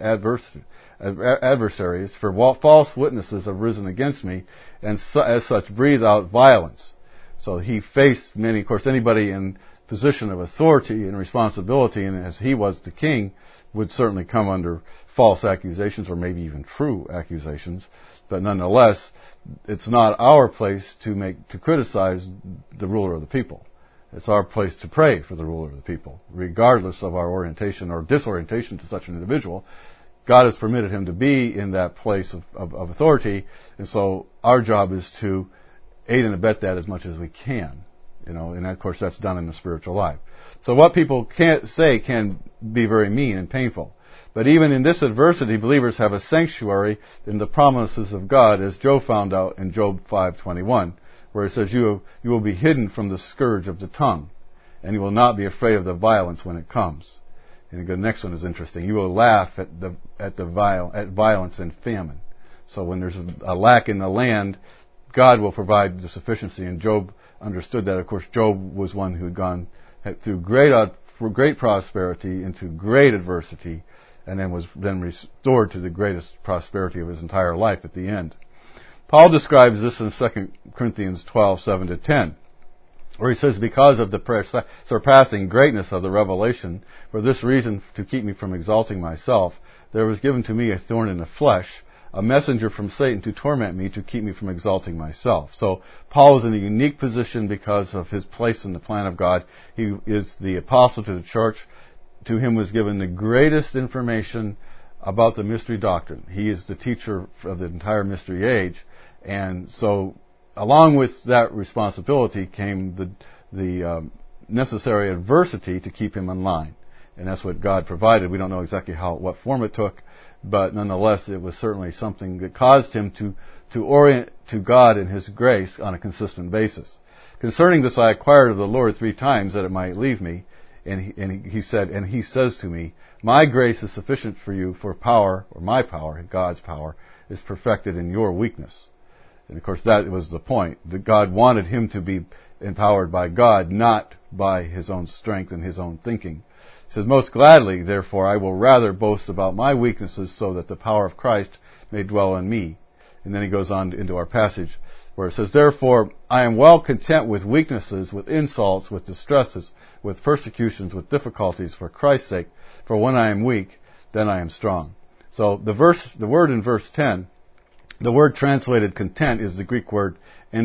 adversaries, for false witnesses have risen against me, and as such breathe out violence." So he faced many, of course, anybody in position of authority and responsibility, and as he was the king, would certainly come under false accusations or maybe even true accusations. But nonetheless, it's not our place to criticize the ruler of the people. It's our place to pray for the ruler of the people, regardless of our orientation or disorientation to such an individual. God has permitted him to be in that place of authority, and so our job is to aid and abet that as much as we can. And of course that's done in the spiritual life. So what people can't say can be very mean and painful. But even in this adversity, believers have a sanctuary in the promises of God, as Job found out in Job 5:21, where it says, you will be hidden from the scourge of the tongue, and you will not be afraid of the violence when it comes. And the next one is interesting. You will laugh at violence and famine. So when there's a lack in the land, God will provide the sufficiency. And Job understood that. Of course, Job was one who had gone through great prosperity into great adversity, and then was restored to the greatest prosperity of his entire life at the end. Paul describes this in 2 Corinthians 12:7-10, where he says, "Because of the surpassing greatness of the revelation, for this reason, to keep me from exalting myself, there was given to me a thorn in the flesh, a messenger from Satan to torment me, to keep me from exalting myself." So Paul is in a unique position because of his place in the plan of God. He is the apostle to the church. To him was given the greatest information about the mystery doctrine. He is the teacher of the entire mystery age. And so along with that responsibility came the necessary adversity to keep him in line. And that's what God provided. We don't know exactly what form it took, but nonetheless it was certainly something that caused him to orient to God and His grace on a consistent basis. "Concerning this I inquired of the Lord 3 times that it might leave me. And he said, and He says to me, my grace is sufficient for you, for power, or my power, God's power, is perfected in your weakness." And of course that was the point, that God wanted him to be empowered by God, not by his own strength and his own thinking. He says, "Most gladly, therefore, I will rather boast about my weaknesses, so that the power of Christ may dwell in me." And then he goes on into our passage, where it says, "Therefore I am well content with weaknesses, with insults, with distresses, with persecutions, with difficulties, for Christ's sake. For when I am weak, then I am strong." So the word in verse 10, the word translated content is the Greek word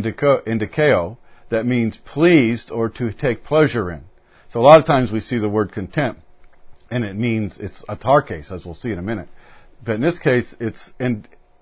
endikeo, that means pleased or to take pleasure in. So a lot of times we see the word content, and it means it's autarkes, as we'll see in a minute. But in this case, it's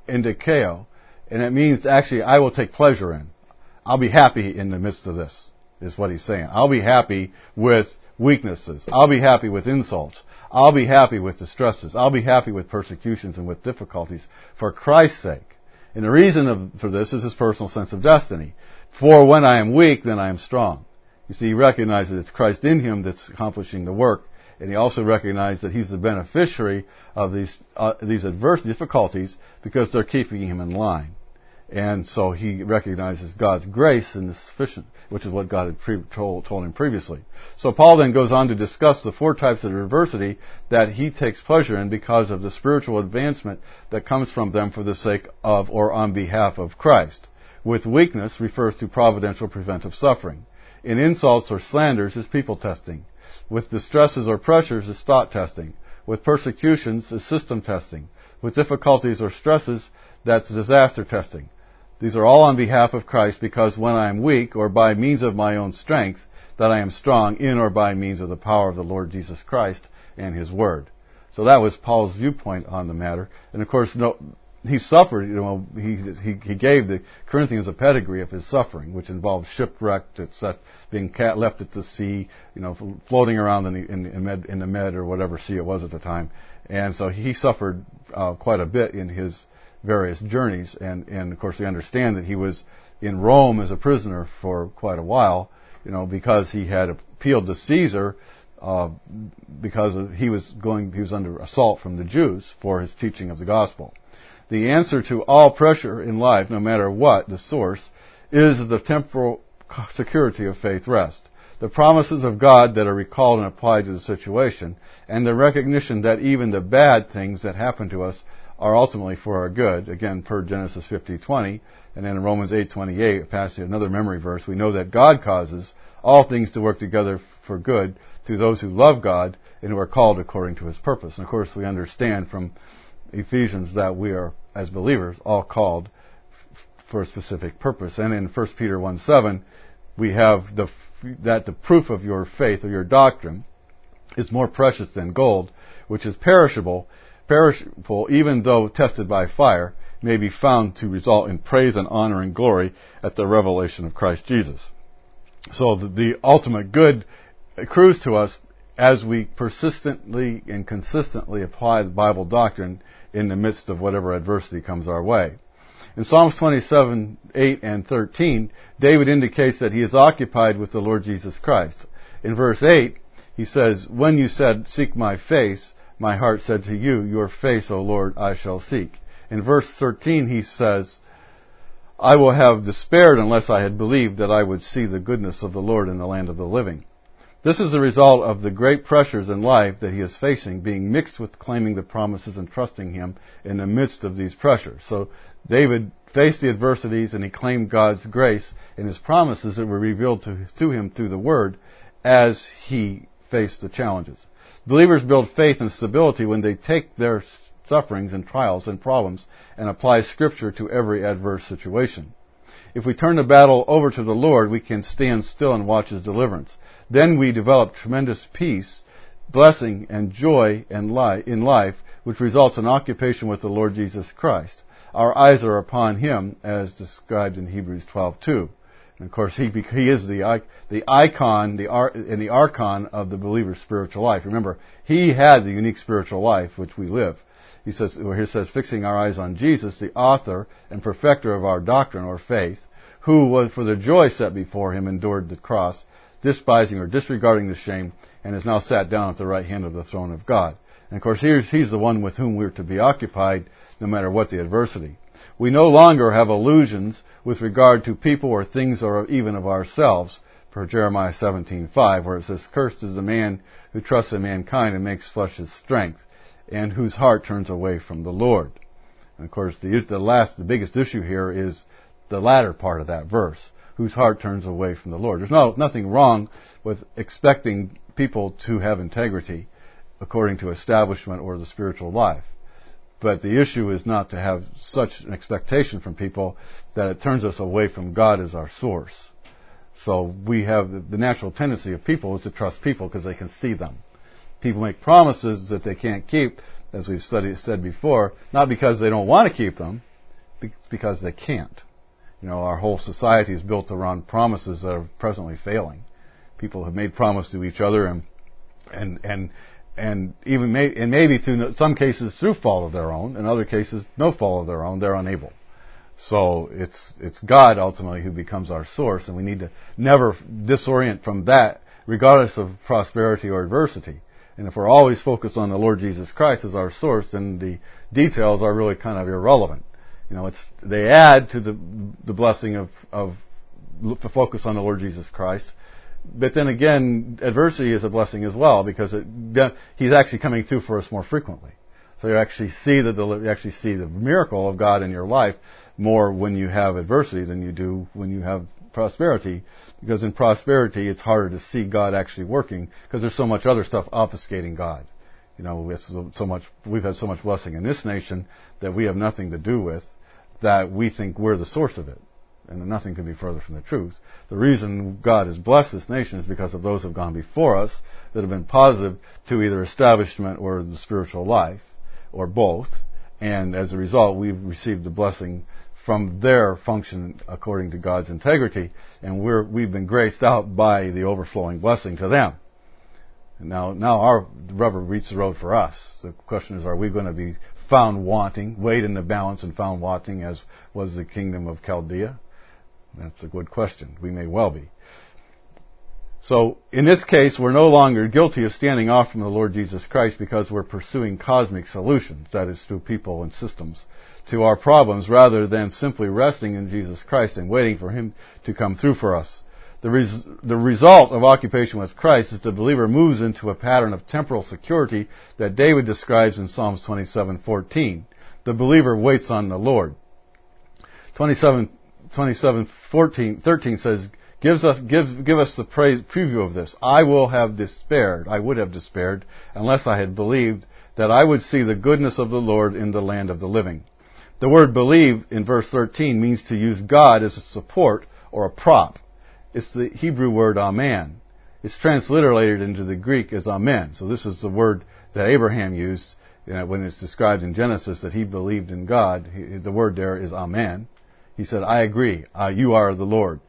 endikeo, and it means actually I will take pleasure in. I'll be happy in the midst of this. is what he's saying. I'll be happy with weaknesses. I'll be happy with insults. I'll be happy with distresses. I'll be happy with persecutions and with difficulties for Christ's sake. And the reason for this is his personal sense of destiny. For when I am weak, then I am strong. You see, he recognizes it's Christ in him that's accomplishing the work. And he also recognized that he's the beneficiary of these adverse difficulties because they're keeping him in line. And so he recognizes God's grace and is sufficient, which is what God had told him previously. So Paul then goes on to discuss the 4 types of adversity that he takes pleasure in because of the spiritual advancement that comes from them for the sake of or on behalf of Christ. With weakness refers to providential preventive suffering. In insults or slanders is people testing. With distresses or pressures is thought testing. With persecutions is system testing. With difficulties or stresses, that's disaster testing. These are all on behalf of Christ, because when I am weak, or by means of my own strength, that I am strong in or by means of the power of the Lord Jesus Christ and His Word. So that was Paul's viewpoint on the matter. And of course, he suffered, he gave the Corinthians a pedigree of his suffering, which involved shipwreck, being left at the sea, floating around in the Med or whatever sea it was at the time. And so he suffered quite a bit in his various journeys. And of course, we understand that he was in Rome as a prisoner for quite a while, because he had appealed to Caesar, because he was under assault from the Jews for his teaching of the gospel. The answer to all pressure in life, no matter what the source, is the temporal security of faith rest. The promises of God that are recalled and applied to the situation, and the recognition that even the bad things that happen to us are ultimately for our good. Again, per Genesis 50:20, and then in Romans 8:28, a passage, another memory verse, we know that God causes all things to work together for good to those who love God and who are called according to His purpose. And of course, we understand from Ephesians that we are, as believers, all called for a specific purpose. And in 1 Peter 1:7, we have that the proof of your faith or your doctrine is more precious than gold, which is perishable, even though tested by fire, may be found to result in praise and honor and glory at the revelation of Christ Jesus. So the ultimate good accrues to us as we persistently and consistently apply the Bible doctrine in the midst of whatever adversity comes our way. In Psalms 27:8 and 13, David indicates that he is occupied with the Lord Jesus Christ. In verse 8, he says, "When you said, 'Seek my face,' my heart said to you, 'Your face, O Lord, I shall seek.'" In verse 13, he says, "I will have despaired unless I had believed that I would see the goodness of the Lord in the land of the living." This is the result of the great pressures in life that he is facing, being mixed with claiming the promises and trusting Him in the midst of these pressures. So David faced the adversities and he claimed God's grace and His promises that were revealed to him through the Word as he faced the challenges. Believers build faith and stability when they take their sufferings and trials and problems and apply Scripture to every adverse situation. If we turn the battle over to the Lord, we can stand still and watch His deliverance. Then we develop tremendous peace, blessing, and joy in life, which results in occupation with the Lord Jesus Christ. Our eyes are upon Him, as described in Hebrews 12:2. And of course, He is the icon and the archon of the believer's spiritual life. Remember, He had the unique spiritual life which we live. He says, fixing our eyes on Jesus, the author and perfecter of our doctrine or faith, who was for the joy set before Him endured the cross, despising or disregarding the shame, and is now sat down at the right hand of the throne of God. And of course, He's the one with whom we're to be occupied no matter what the adversity. We no longer have illusions with regard to people or things or even of ourselves, per Jeremiah 17:5, where it says, "Cursed is the man who trusts in mankind and makes flesh his strength, and whose heart turns away from the Lord." And of course, the biggest issue here is the latter part of that verse, whose heart turns away from the Lord. There's nothing wrong with expecting people to have integrity according to establishment or the spiritual life. But the issue is not to have such an expectation from people that it turns us away from God as our source. So we have the natural tendency of people is to trust people because they can see them. People make promises that they can't keep, as we've said before, not because they don't want to keep them, it's because they can't. Our whole society is built around promises that are presently failing. People have made promises to each other, and even maybe through some cases through fault of their own, in other cases no fault of their own, they're unable. So it's God ultimately who becomes our source, and we need to never disorient from that, regardless of prosperity or adversity. And if we're always focused on the Lord Jesus Christ as our source, then the details are really kind of irrelevant. They add to the blessing of the focus on the Lord Jesus Christ. But then again, adversity is a blessing as well, because He's actually coming through for us more frequently. So you actually see the miracle of God in your life more when you have adversity than you do when you have prosperity. Because in prosperity, it's harder to see God actually working, because there's so much other stuff obfuscating God. We've had so much blessing in this nation that we have nothing to do with, that we think we're the source of it. And nothing could be further from the truth. The reason God has blessed this nation is because of those who have gone before us that have been positive to either establishment or the spiritual life, or both. And as a result, we've received the blessing from their function according to God's integrity, and we've been graced out by the overflowing blessing to them. And now our rubber meets the road for us. The question is, are we going to be found wanting, weighed in the balance and found wanting, as was the kingdom of Chaldea? That's a good question. We may well be. So, in this case, we're no longer guilty of standing off from the Lord Jesus Christ because we're pursuing cosmic solutions, that is, through people and systems, to our problems, rather than simply resting in Jesus Christ and waiting for Him to come through for us. The result of occupation with Christ is the believer moves into a pattern of temporal security that David describes in Psalms 27:14. The believer waits on the Lord. 27:13 says, give us the preview of this. I would have despaired, unless I had believed that I would see the goodness of the Lord in the land of the living. The word believe in verse 13 means to use God as a support or a prop. It's the Hebrew word amen. It's transliterated into the Greek as amen. So this is the word that Abraham used when it's described in Genesis that he believed in God. The word there is amen. He said, I agree. You are the Lord.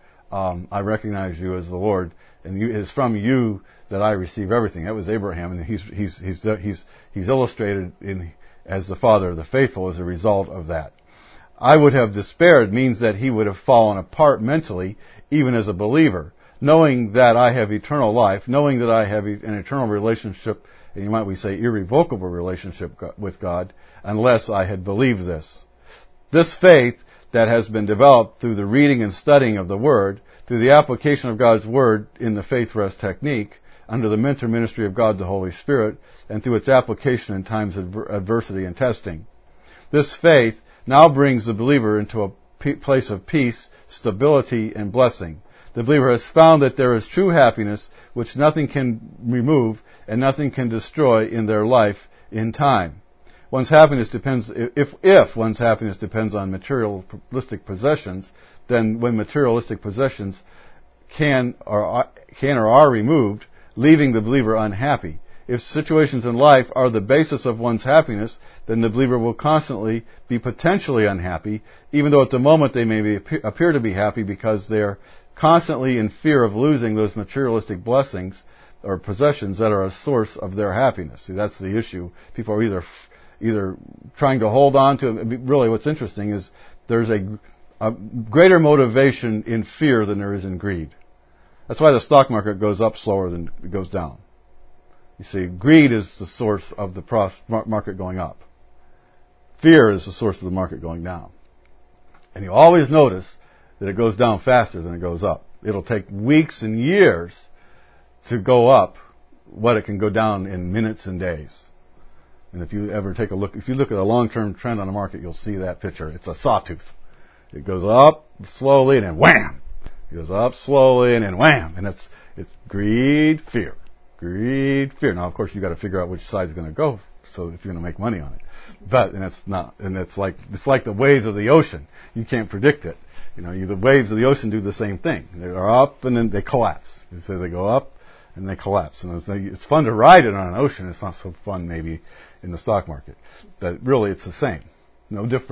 I recognize you as the Lord, and it is from you that I receive everything. That was Abraham, and he's illustrated as the father of the faithful as a result of that. I would have despaired means that he would have fallen apart mentally, even as a believer, knowing that I have eternal life, knowing that I have an eternal relationship, and we say irrevocable relationship with God, unless I had believed this. This faith that has been developed through the reading and studying of the Word, through the application of God's Word in the faith rest technique, under the mentor ministry of God the Holy Spirit, and through its application in times of adversity and testing. This faith now brings the believer into a place of peace, stability, and blessing. The believer has found that there is true happiness, which nothing can remove and nothing can destroy in their life in time. One's happiness depends, if one's happiness depends on materialistic possessions, then when materialistic possessions can or are removed, leaving the believer unhappy. If situations in life are the basis of one's happiness, then the believer will constantly be potentially unhappy, even though at the moment they may appear to be happy because they're constantly in fear of losing those materialistic blessings or possessions that are a source of their happiness. See, that's the issue. People are either trying to hold on to it. Really, what's interesting is there's a greater motivation in fear than there is in greed. That's why the stock market goes up slower than it goes down. You see, greed is the source of the market going up. Fear is the source of the market going down. And you always notice that it goes down faster than it goes up. It'll take weeks and years to go up what it can go down in minutes and days. And if you ever take a look, if you look at a long-term trend on the market, you'll see that picture. It's a sawtooth. It goes up slowly and then wham! It goes up slowly and then wham! And it's greed, fear. Greed, fear. Now, of course, you've got to figure out which side's going to go, so if you're going to make money on it. It's like the waves of the ocean. You can't predict it. The waves of the ocean do the same thing. They're up and then they collapse. So they go up and they collapse. And it's fun to ride it on an ocean. It's not so fun maybe in the stock market. But really, it's the same. No different.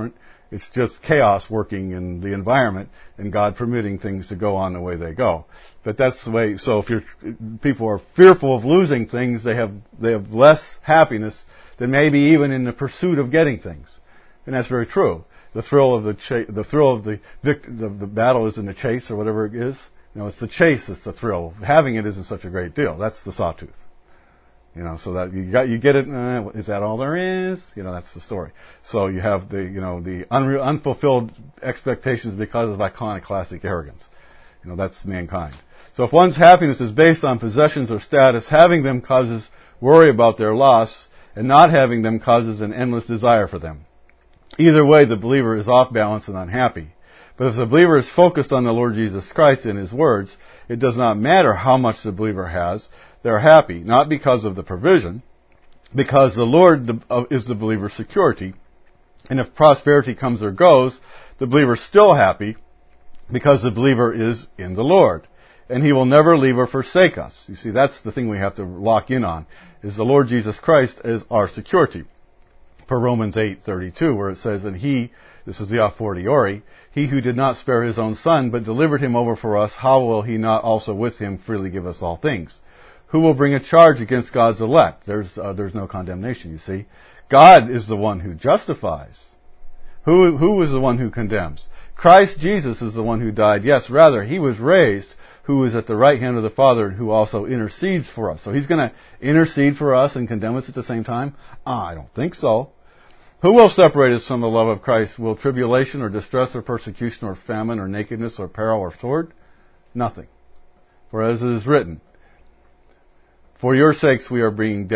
It's just chaos working in the environment and God permitting things to go on the way they go. But that's the way, so if people are fearful of losing things, they have less happiness than maybe even in the pursuit of getting things. And that's very true. The thrill of the battle is in the chase or whatever it is. It's the chase that's the thrill. Having it isn't such a great deal. That's the sawtooth. So that you get it. Is that all there is? That's the story. So you have the unfulfilled expectations because of iconoclastic arrogance. That's mankind. So if one's happiness is based on possessions or status, having them causes worry about their loss, and not having them causes an endless desire for them. Either way, the believer is off balance and unhappy. But if the believer is focused on the Lord Jesus Christ and His words, it does not matter how much the believer has. They're happy, not because of the provision, because the Lord is the believer's security. And if prosperity comes or goes, the believer is still happy because the believer is in the Lord. And He will never leave or forsake us. You see, that's the thing we have to lock in on, is the Lord Jesus Christ as our security. Per Romans 8:32, where it says, and He, this is the a fortiori, He who did not spare His own Son, but delivered Him over for us, how will He not also with Him freely give us all things? Who will bring a charge against God's elect? There's no condemnation, you see. God is the one who justifies. Who is the one who condemns? Christ Jesus is the one who died. Yes, rather, He was raised, who is at the right hand of the Father, and who also intercedes for us. So He's going to intercede for us and condemn us at the same time? I don't think so. Who will separate us from the love of Christ? Will tribulation or distress or persecution or famine or nakedness or peril or sword? Nothing. For as it is written, for your sakes we are being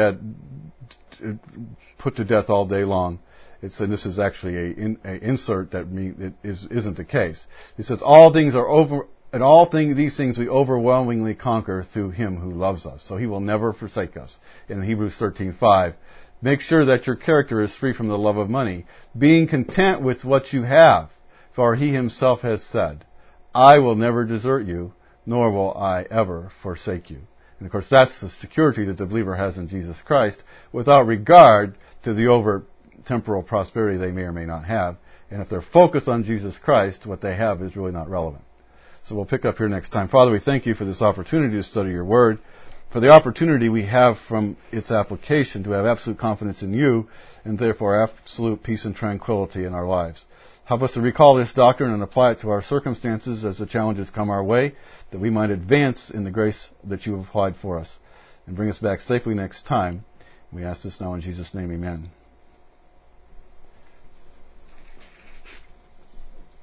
put to death all day long. And this is actually an insert that isn't the case. It says, these things we overwhelmingly conquer through Him who loves us. So He will never forsake us. In Hebrews 13:5, make sure that your character is free from the love of money, being content with what you have. For He Himself has said, I will never desert you, nor will I ever forsake you. And of course that's the security that the believer has in Jesus Christ, without regard to the over temporal prosperity they may or may not have. And if they're focused on Jesus Christ, what they have is really not relevant. So we'll pick up here next time. Father, we thank You for this opportunity to study Your Word, for the opportunity we have from its application to have absolute confidence in You, and therefore absolute peace and tranquility in our lives. Help us to recall this doctrine and apply it to our circumstances as the challenges come our way, that we might advance in the grace that You have applied for us. And bring us back safely next time. We ask this now in Jesus' name, amen.